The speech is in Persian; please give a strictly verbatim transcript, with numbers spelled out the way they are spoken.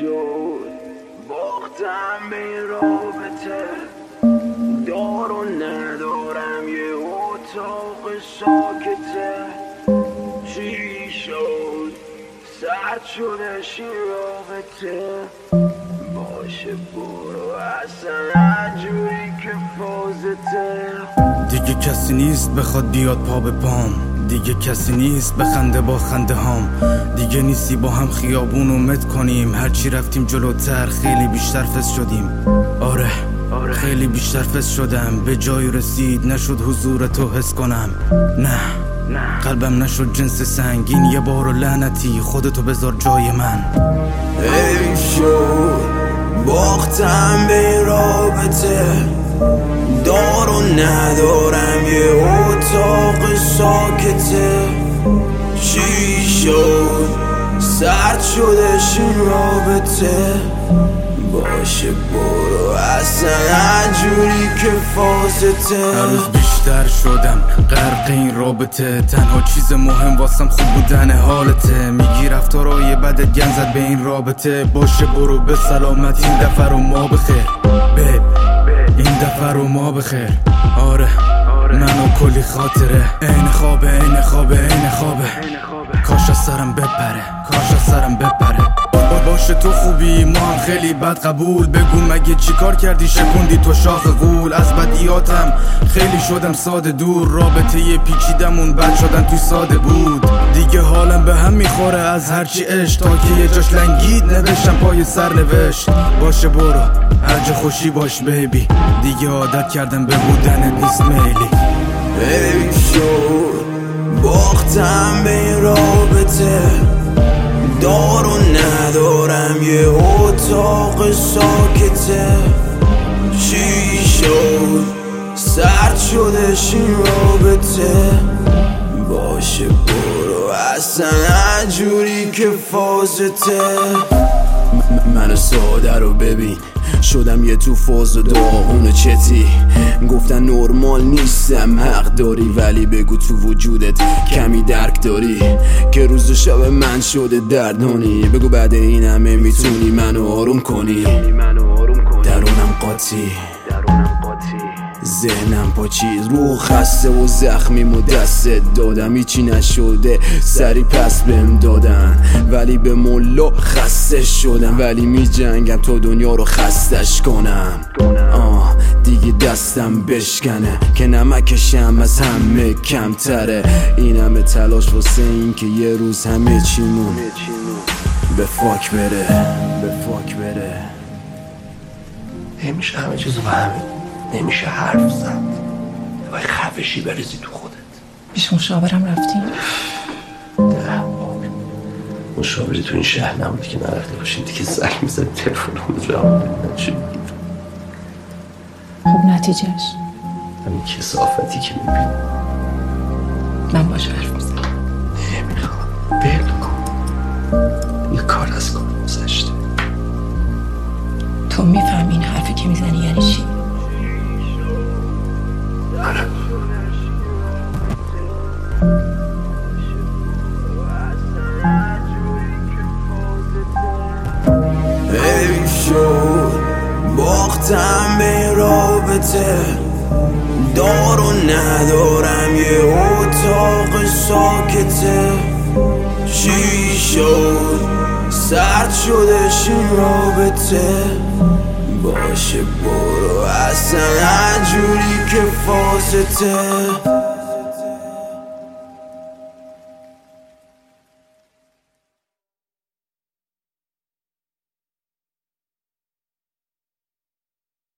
شد باختم به این رابطه، دار و ندارم یه اتاق ساکته. چی شد سرد شدش این رابطه، باشه برو اصلا هرجوری که فازته. دیگه کسی نیست بخواد بیاد پا به پام، دیگه کسی نیست بخنده با خنده هام. دیگه نیستی با هم خیابون و مت کنیم، هرچی رفتیم جلوتر خیلی بیشتر فس شدیم. آره آره خیلی بیشتر فس شدم، به جای رسید نشد حضور تو حس کنم. نه نه قلبم نشد جنس سنگین، یه بار و لعنتی خودتو بذار جای من. ای شد باختم به این رابطه، دار و ندارم یه اتاق ساکته. چی شد سرد شدش این رابطه، باشه برو اصلا هرجوری که فازته. هر روز بیشتر شدم غرق این رابطه، تنها چیز مهم واسم خوب بودن حالته. میگی رفتارای بدت گند زد به این رابطه، باشه برو به سلامت این دفعه رو ما بخیر. بیب این دفعه رو ما بخیر. آره منو کلی خاطره، این خوابه این خوابه این خوابه، کاش از سرم بپره کاش از سرم بپره. باشه تو خوبی ما هم خیلی بد قبول، بگو مگه چی کار کردی شکوندی تو شاخ غول. از بدیاتم خیلی شدم ساده دور، رابطه یه پیچیدمون بد شدن توی ساده بود. دیگه حالم به هم میخوره از هرچی عشق، تا که یه جاش لنگید نوشتم پای سر نوشت. باشه برو هر جا خوشی باش بیبی، دیگه عادت کردم به بودنت نیست میلی. ای شد باختم به این رابطه، دار و ندارم یه اتاق ساکته. چی شد سرد شدش این رابطه، باشه برو اصلا هرجوری که فازته. من ساده رو ببین شدم یه تو فاز و داغون چتی، گفتن نرمال نیستم حق داری، ولی بگو تو وجودت کمی درک داری که روز و شب من شده دردانی. بگو بعد این همه میتونی منو آروم کنی، درونم قاطی ذهنم پاچیز، روح خسته و زخمیم و دستت دادم هیچی نشده، سری پس بهم دادن ولی به ملا خسته شدم. ولی می جنگم تا دنیا رو خستش کنم، آه دیگه دستم بشکنه که نمکشم از همه کمتره. این همه تلاش واسه این که یه روز همه چیمون به فاک بره به فاک بره. نمیشه همه چیزو به همین، نمیشه حرف زد، باید خفشی بریزی تو خودت. پیش مشاورم رفتیم؟ ده بار مشاوری تو این شهر نبودی که نرفته باشیم، دیگه زنگ میزد تلفن رو جواب نمیدن. چی میگیم؟ خب نتیجهش؟ همین کثافتی که میبینی. من باش حرف میزنم. نمیخوام بل کن، یه کار از کار گذشته. تو میفهمی این حرفی که میزنی یعنی چی؟ آره ای شد باختم به این رابطه، دار و ندارم یه اتاق ساکته. چی شد سرد شدش این رابطه، باشه برو اصلا هرجوری که فازته.